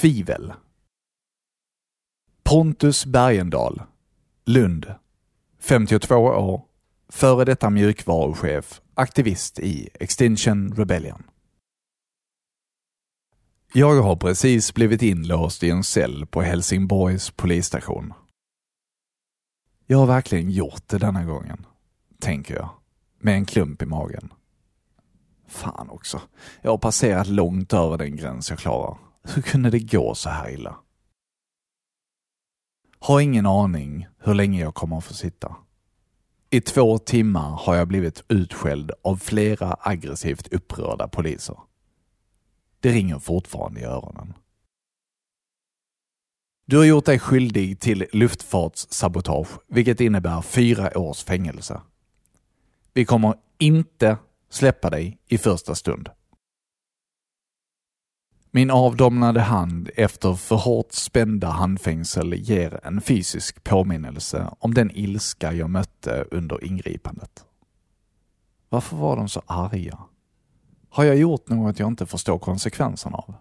Tvivel. Pontus Bergendahl, Lund, 52 år, före detta mjukvaruchef, aktivist i Extinction Rebellion. Jag har precis blivit inlåst i en cell på Helsingborgs polisstation. Jag har verkligen gjort det denna gången, tänker jag, med en klump i magen. Fan också, jag har passerat långt över den gräns jag klarar. Hur kunde det gå så här illa? Har ingen aning hur länge jag kommer att få sitta. I 2 timmar har jag blivit utskälld av flera aggressivt upprörda poliser. Det ringer fortfarande i öronen. Du har gjort dig skyldig till luftfartssabotage, vilket innebär 4 års fängelse. Vi kommer inte släppa dig i första stund. Min avdomnade hand efter för hårt spända handfängsel ger en fysisk påminnelse om den ilska jag mötte under ingripandet. Varför var de så arga? Har jag gjort något jag inte förstår konsekvenserna av?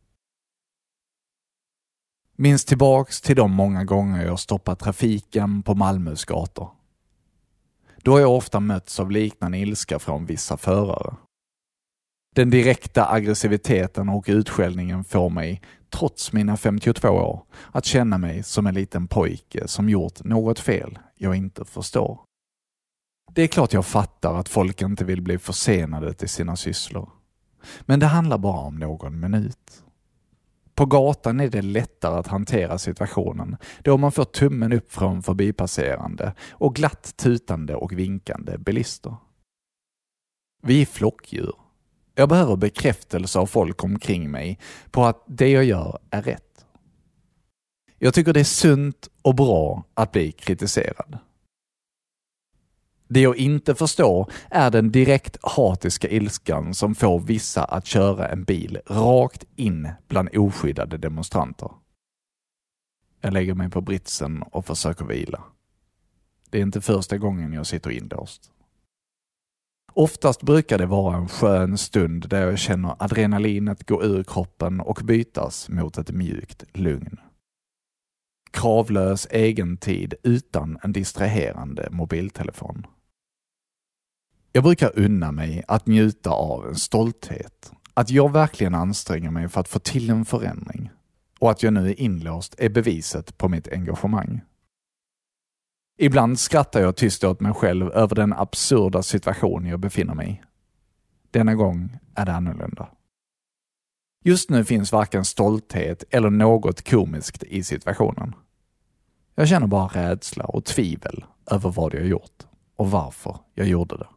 Minns tillbaks till de många gånger jag stoppat trafiken på Malmös gator. Då har jag ofta mötts av liknande ilska från vissa förare. Den direkta aggressiviteten och utskällningen får mig, trots mina 52 år, att känna mig som en liten pojke som gjort något fel jag inte förstår. Det är klart jag fattar att folk inte vill bli försenade till sina sysslor. Men det handlar bara om någon minut. På gatan är det lättare att hantera situationen då man får tummen upp från förbipasserande och glatt tutande och vinkande bilister. Vi är flockdjur. Jag behöver bekräftelse av folk omkring mig på att det jag gör är rätt. Jag tycker det är sunt och bra att bli kritiserad. Det jag inte förstår är den direkt hatiska ilskan som får vissa att köra en bil rakt in bland oskyddade demonstranter. Jag lägger mig på britsen och försöker vila. Det är inte första gången jag sitter inlåst. Oftast brukar det vara en skön stund där jag känner adrenalinet gå ur kroppen och bytas mot ett mjukt lugn. Kravlös egen tid utan en distraherande mobiltelefon. Jag brukar unna mig att njuta av en stolthet. Att jag verkligen anstränger mig för att få till en förändring. Och att jag nu är inlåst är beviset på mitt engagemang. Ibland skrattar jag tyst åt mig själv över den absurda situation jag befinner mig i. Denna gång är det annorlunda. Just nu finns varken stolthet eller något komiskt i situationen. Jag känner bara rädsla och tvivel över vad jag gjort och varför jag gjorde det.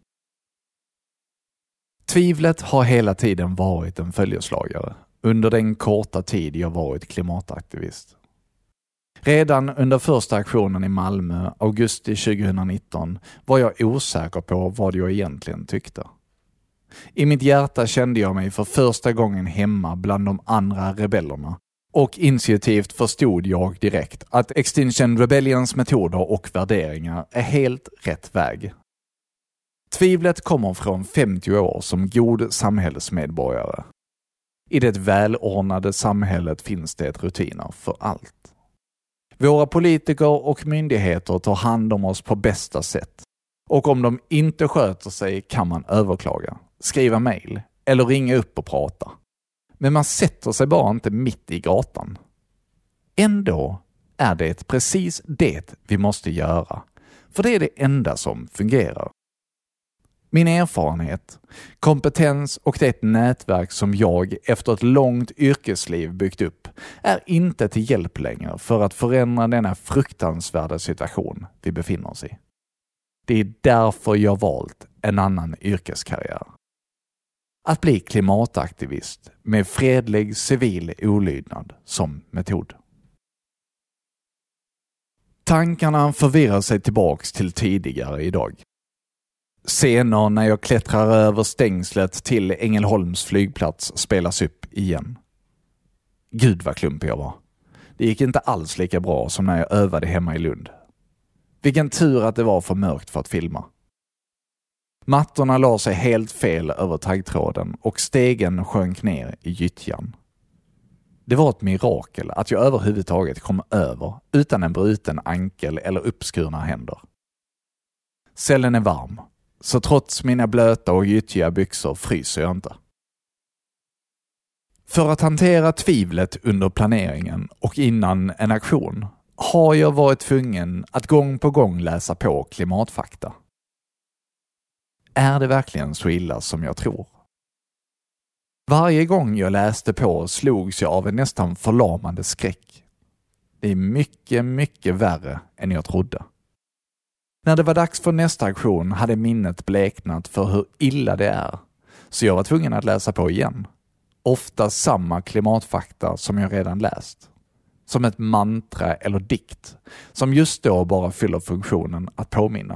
Tvivlet har hela tiden varit en följeslagare under den korta tid jag varit klimataktivist. Redan under första aktionen i Malmö, augusti 2019, var jag osäker på vad jag egentligen tyckte. I mitt hjärta kände jag mig för första gången hemma bland de andra rebellerna och intuitivt förstod jag direkt att Extinction Rebellions metoder och värderingar är helt rätt väg. Tvivlet kommer från 50 år som god samhällsmedborgare. I det välordnade samhället finns det rutiner för allt. Våra politiker och myndigheter tar hand om oss på bästa sätt. Och om de inte sköter sig kan man överklaga, skriva mejl eller ringa upp och prata. Men man sätter sig bara inte mitt i gatan. Ändå är det precis det vi måste göra. För det är det enda som fungerar. Min erfarenhet, kompetens och det nätverk som jag efter ett långt yrkesliv byggt upp är inte till hjälp längre för att förändra denna fruktansvärda situation vi befinner oss i. Det är därför jag valt en annan yrkeskarriär. Att bli klimataktivist med fredlig civil olydnad som metod. Tankarna förvirrar sig tillbaks till tidigare idag. Scener när jag klättrar över stängslet till Ängelholms flygplats spelas upp igen. Gud vad klumpig jag var. Det gick inte alls lika bra som när jag övade hemma i Lund. Vilken tur att det var för mörkt för att filma. Mattorna la sig helt fel över taggtråden och stegen sjönk ner i gyttjan. Det var ett mirakel att jag överhuvudtaget kom över utan en bruten ankel eller uppskurna händer. Cellen är varm, så trots mina blöta och gyttjiga byxor fryser jag inte. För att hantera tvivlet under planeringen och innan en aktion har jag varit tvungen att gång på gång läsa på klimatfakta. Är det verkligen så illa som jag tror? Varje gång jag läste på slogs jag av en nästan förlamande skräck. Det är mycket, mycket värre än jag trodde. När det var dags för nästa aktion hade minnet bleknat för hur illa det är, så jag var tvungen att läsa på igen. Ofta samma klimatfakta som jag redan läst. Som ett mantra eller dikt som just då bara fyller funktionen att påminna.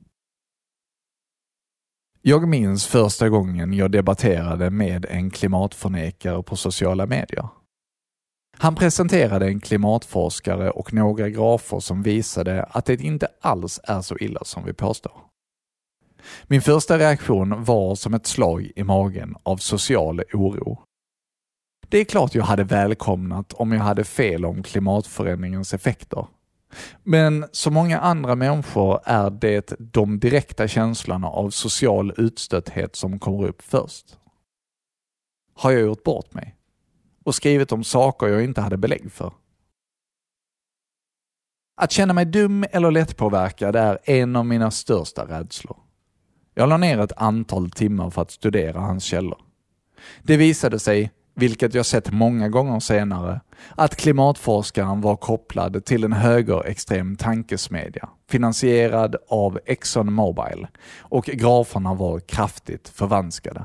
Jag minns första gången jag debatterade med en klimatförnekare på sociala medier. Han presenterade en klimatforskare och några grafer som visade att det inte alls är så illa som vi påstår. Min första reaktion var som ett slag i magen av social oro. Det är klart jag hade välkomnat om jag hade fel om klimatförändringens effekter. Men som många andra människor är det de direkta känslorna av social utstötthet som kommer upp först. Har jag gjort bort mig? Och skrivit om saker jag inte hade belägg för? Att känna mig dum eller lättpåverkad är en av mina största rädslor. Jag la ner ett antal timmar för att studera hans källor. Det visade sig, vilket jag sett många gånger senare, att klimatforskaren var kopplad till en högerextrem tankesmedja, finansierad av ExxonMobil, och graferna var kraftigt förvanskade.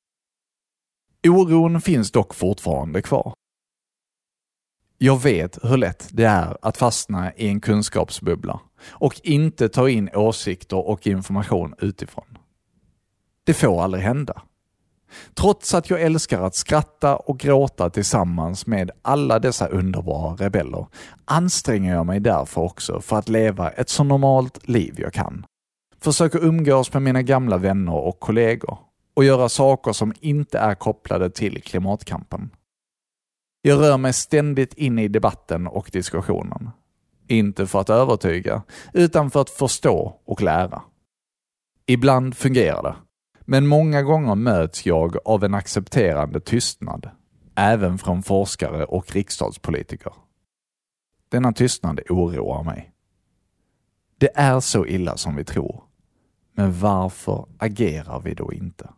Oron finns dock fortfarande kvar. Jag vet hur lätt det är att fastna i en kunskapsbubbla och inte ta in åsikter och information utifrån. Det får aldrig hända. Trots att jag älskar att skratta och gråta tillsammans med alla dessa underbara rebeller anstränger jag mig därför också för att leva ett så normalt liv jag kan. Försöker umgås med mina gamla vänner och kollegor och göra saker som inte är kopplade till klimatkampen. Jag rör mig ständigt in i debatten och diskussionen. Inte för att övertyga, utan för att förstå och lära. Ibland fungerar det. Men många gånger möts jag av en accepterande tystnad, även från forskare och riksdagspolitiker. Denna tystnad oroar mig. Det är så illa som vi tror, men varför agerar vi då inte?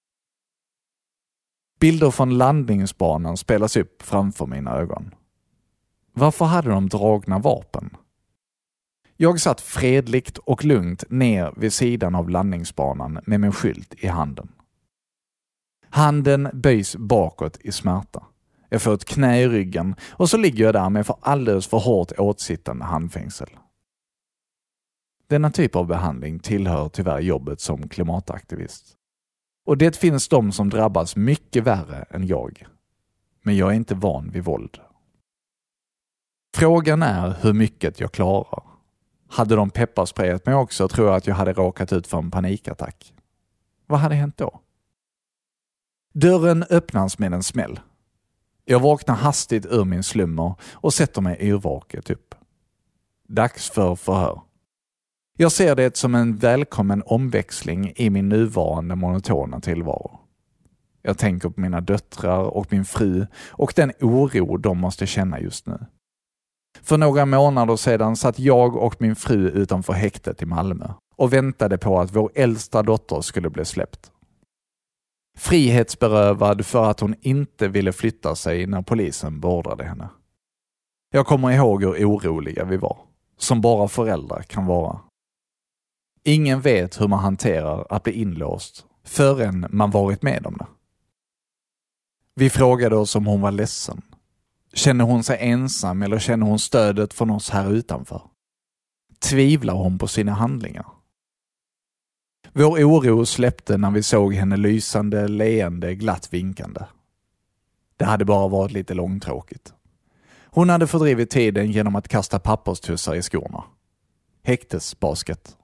Bilder från landningsbanan spelas upp framför mina ögon. Varför hade de dragna vapen? Jag satt fredligt och lugnt ner vid sidan av landningsbanan med min skylt i handen. Handen böjs bakåt i smärta. Jag får ett knä i ryggen och så ligger jag där med alldeles för hårt åtsittande handfängsel. Denna typ av behandling tillhör tyvärr jobbet som klimataktivist. Och det finns de som drabbas mycket värre än jag. Men jag är inte van vid våld. Frågan är hur mycket jag klarar. Hade de pepparsprayat mig också tror jag att jag hade råkat ut för en panikattack. Vad hade hänt då? Dörren öppnas med en smäll. Jag vaknar hastigt ur min slummer och sätter mig yrvaket upp. Dags för förhör. Jag ser det som en välkommen omväxling i min nuvarande monotona tillvaro. Jag tänker på mina döttrar och min fru och den oro de måste känna just nu. För några månader sedan satt jag och min fru utanför häktet i Malmö och väntade på att vår äldsta dotter skulle bli släppt. Frihetsberövad för att hon inte ville flytta sig när polisen beordrade henne. Jag kommer ihåg hur oroliga vi var, som bara föräldrar kan vara. Ingen vet hur man hanterar att bli inlåst förrän man varit med om det. Vi frågade oss om hon var ledsen. Känner hon sig ensam eller känner hon stödet från oss här utanför? Tvivlar hon på sina handlingar? Vår oro släppte när vi såg henne lysande, leende, glatt vinkande. Det hade bara varit lite långtråkigt. Hon hade fördrivit tiden genom att kasta papperstussar i skorna. Häktesbasket.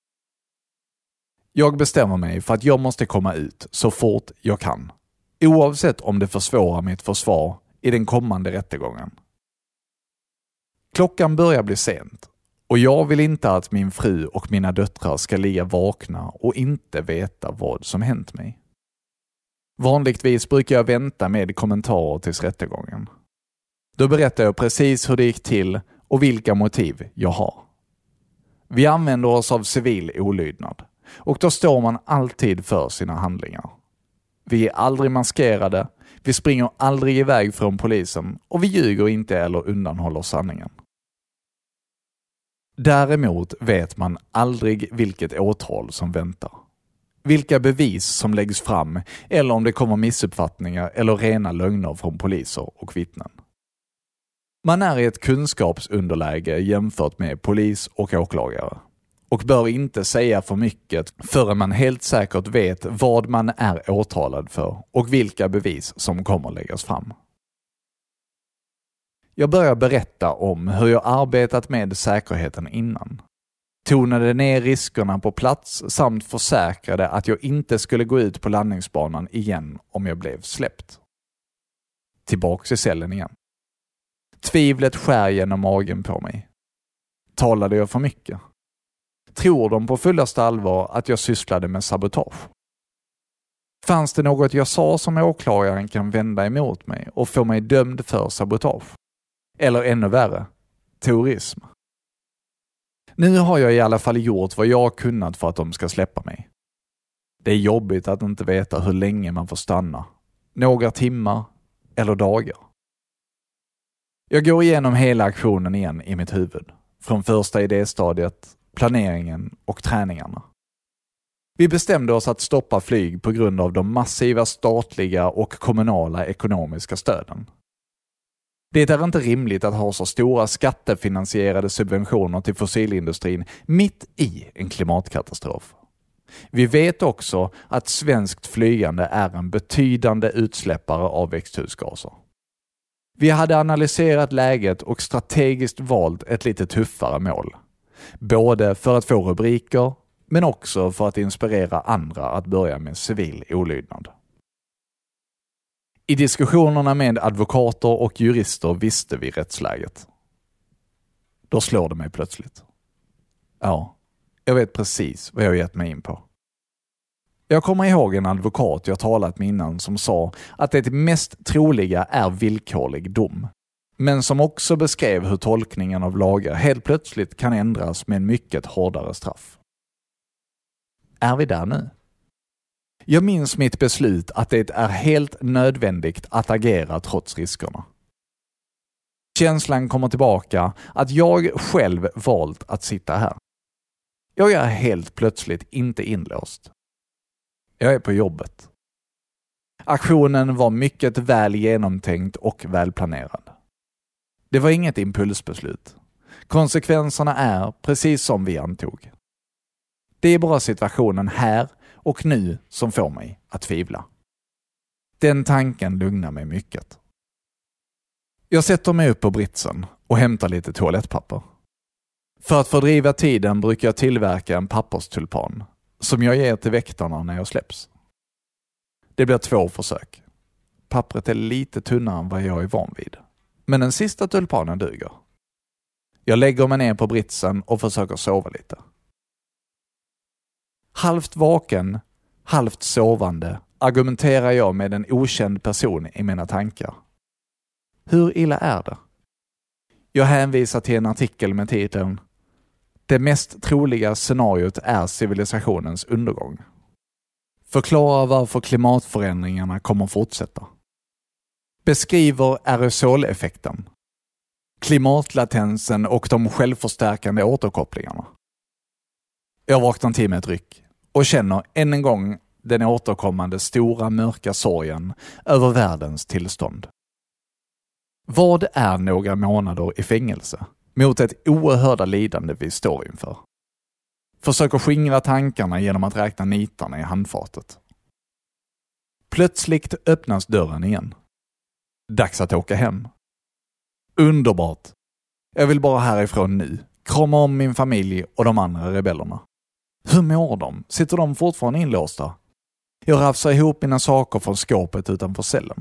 Jag bestämmer mig för att jag måste komma ut så fort jag kan. Oavsett om det försvårar mitt försvar i den kommande rättegången. Klockan börjar bli sent och jag vill inte att min fru och mina döttrar ska ligga vakna och inte veta vad som hänt mig. Vanligtvis brukar jag vänta med kommentarer tills rättegången. Då berättar jag precis hur det gick till och vilka motiv jag har. Vi använder oss av civil olydnad och då står man alltid för sina handlingar. Vi är aldrig maskerade, vi springer aldrig iväg från polisen och vi ljuger inte eller undanhåller sanningen. Däremot vet man aldrig vilket åtal som väntar. Vilka bevis som läggs fram eller om det kommer missuppfattningar eller rena lögner från poliser och vittnen. Man är i ett kunskapsunderläge jämfört med polis och åklagare och bör inte säga för mycket förrän man helt säkert vet vad man är åtalad för och vilka bevis som kommer läggas fram. Jag börjar berätta om hur jag arbetat med säkerheten innan. Tonade ner riskerna på plats samt försäkrade att jag inte skulle gå ut på landningsbanan igen om jag blev släppt. Tillbaks i cellen igen. Tvivlet skär genom magen på mig. Talade jag för mycket? Tror de på fullaste allvar att jag sysslade med sabotage? Fanns det något jag sa som åklagaren kan vända emot mig och få mig dömd för sabotage? Eller ännu värre, terrorism? Nu har jag i alla fall gjort vad jag har kunnat för att de ska släppa mig. Det är jobbigt att inte veta hur länge man får stanna. Några timmar eller dagar. Jag går igenom hela aktionen igen i mitt huvud. Från första idéstadiet, planeringen och träningarna. Vi bestämde oss att stoppa flyg på grund av de massiva statliga och kommunala ekonomiska stöden. Det är inte rimligt att ha så stora skattefinansierade subventioner till fossilindustrin mitt i en klimatkatastrof. Vi vet också att svenskt flygande är en betydande utsläppare av växthusgaser. Vi hade analyserat läget och strategiskt valt ett lite tuffare mål. Både för att få rubriker, men också för att inspirera andra att börja med civil olydnad. I diskussionerna med advokater och jurister visste vi rättsläget. Då slår det mig plötsligt. Ja, jag vet precis vad jag gett mig in på. Jag kommer ihåg en advokat jag talat med innan som sa att det mest troliga är villkorlig dom. Men som också beskrev hur tolkningen av lagar helt plötsligt kan ändras med en mycket hårdare straff. Är vi där nu? Jag minns mitt beslut att det är helt nödvändigt att agera trots riskerna. Känslan kommer tillbaka att jag själv valt att sitta här. Jag är helt plötsligt inte inlåst. Jag är på jobbet. Aktionen var mycket väl genomtänkt och välplanerad. Det var inget impulsbeslut. Konsekvenserna är precis som vi antog. Det är bara situationen här och nu som får mig att tvivla. Den tanken lugnar mig mycket. Jag sätter mig upp på britsen och hämtar lite toalettpapper. För att fördriva tiden brukar jag tillverka en papperstulpan som jag ger till väktarna när jag släpps. Det blir 2 försök. Pappret är lite tunnare än vad jag är van vid. Men den sista tulpanen duger. Jag lägger mig ner på britsen och försöker sova lite. Halvt vaken, halvt sovande argumenterar jag med en okänd person i mina tankar. Hur illa är det? Jag hänvisar till en artikel med titeln "Det mest troliga scenariot är civilisationens undergång. Förklarar varför klimatförändringarna kommer fortsätta. Beskriver aerosoleffekten, klimatlatensen och de självförstärkande återkopplingarna." Jag vaknar till med ett ryck och känner än en gång den återkommande stora mörka sorgen över världens tillstånd. Vad är några månader i fängelse mot ett oerhörda lidande vi står inför? Försöker skingra tankarna genom att räkna nitarna i handfatet. Plötsligt öppnas dörren igen. Dags att åka hem. Underbart. Jag vill bara härifrån nu. Krama om min familj och de andra rebellerna. Hur mår de? Sitter de fortfarande inlåsta? Jag rafsar ihop mina saker från skåpet utanför cellen.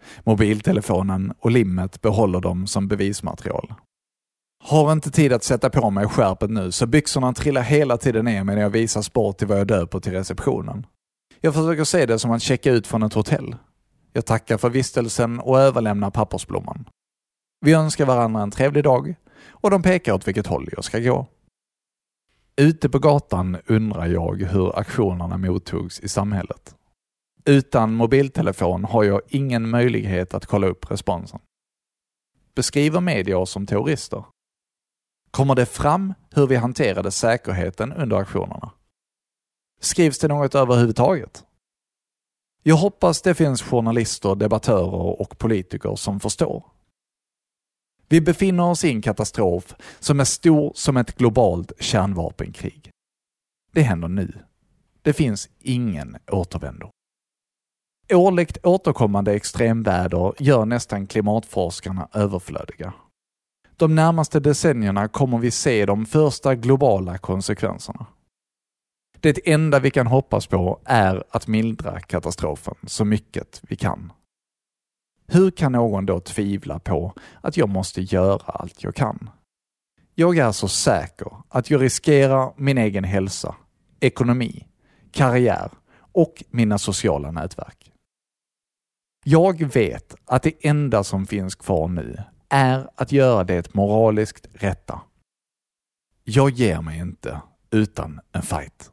Mobiltelefonen och limmet behåller dem som bevismaterial. Har inte tid att sätta på mig skärpet nu, så byxorna trillar hela tiden ner medan jag visar sport till vad jag döper till receptionen. Jag försöker se det som att checka ut från ett hotell. Jag tackar för vistelsen och överlämnar pappersblomman. Vi önskar varandra en trevlig dag och de pekar åt vilket håll jag ska gå. Ute på gatan undrar jag hur aktionerna mottogs i samhället. Utan mobiltelefon har jag ingen möjlighet att kolla upp responsen. Beskriver media oss som terrorister? Kommer det fram hur vi hanterade säkerheten under aktionerna? Skrivs det något överhuvudtaget? Jag hoppas det finns journalister, debattörer och politiker som förstår. Vi befinner oss i en katastrof som är stor som ett globalt kärnvapenkrig. Det händer nu. Det finns ingen återvändo. Årligt återkommande extremväder gör nästan klimatforskarna överflödiga. De närmaste decennierna kommer vi se de första globala konsekvenserna. Det enda vi kan hoppas på är att mildra katastrofen så mycket vi kan. Hur kan någon då tvivla på att jag måste göra allt jag kan? Jag är så säker att jag riskerar min egen hälsa, ekonomi, karriär och mina sociala nätverk. Jag vet att det enda som finns kvar nu är att göra det moraliskt rätta. Jag ger mig inte utan en fight.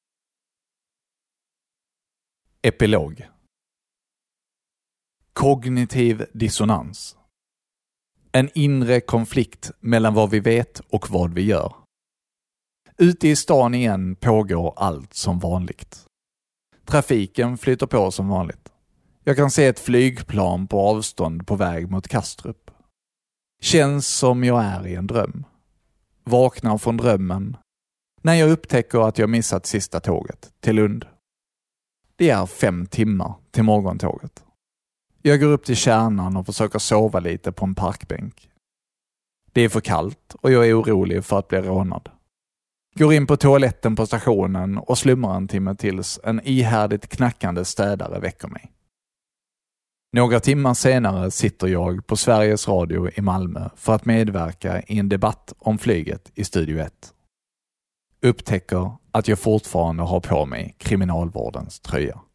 Epilog. Kognitiv dissonans. En inre konflikt mellan vad vi vet och vad vi gör. Ute i stan igen pågår allt som vanligt. Trafiken flyter på som vanligt. Jag kan se ett flygplan på avstånd på väg mot Kastrup. Känns som jag är i en dröm. Vaknar från drömmen när jag upptäcker att jag missat sista tåget till Lund. Det är 5 timmar till morgontåget. Jag går upp till kärnan och försöker sova lite på en parkbänk. Det är för kallt och jag är orolig för att bli rånad. Går in på toaletten på stationen och slumrar en timme tills en ihärdigt knackande städare väcker mig. Några timmar senare sitter jag på Sveriges Radio i Malmö för att medverka i en debatt om flyget i Studio 1. Upptäcker att jag fortfarande har på mig kriminalvårdens tröja.